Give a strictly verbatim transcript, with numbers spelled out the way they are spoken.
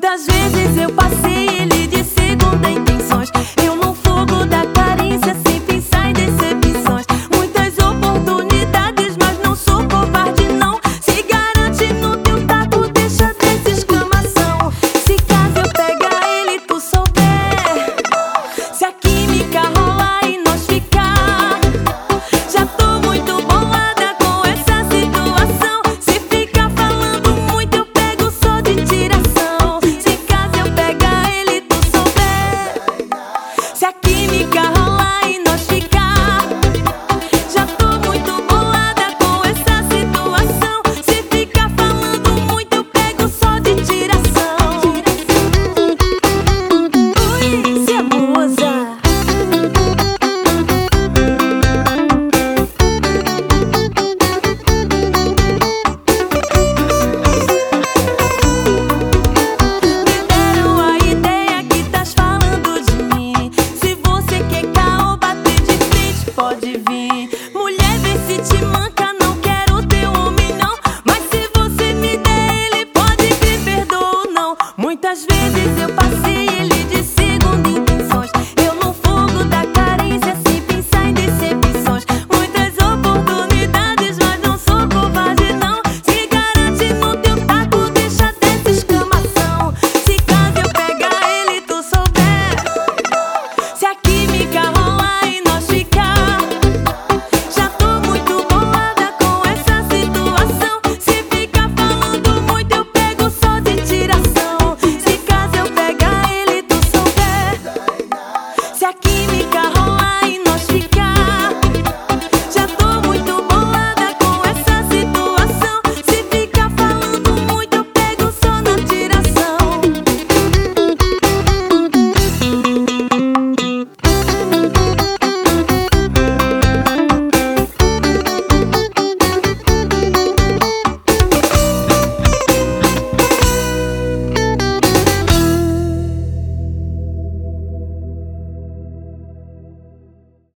Muitas vezes eu passei, ele de segunda intenções. Eu no fogo da carência, sem pensar em decepções. Muitas oportunidades, mas não sou covarde não. Se garante no teu tato, deixa dessa exclamação. Se caso eu pegar ele, tu souber, se a química rolar e nós ficar, já tô muito bolada com essa situação. Se ficar falando muito, eu pego só de tiração. Se caso eu pegar ele, tu souber, se a química rolar e nós ficar, já tô muito bolada com essa situação. Se ficar falando muito, eu pego só de tiração. Ui, se abusa. Me deram a ideia que tás falando de mim. Se você quer caô, bater de frente, pode vir. Mulher, vê se te manca, não quero teu homem não. Mas se você me der ele, pode vir, perdoa ou não. Muitas vezes eu passei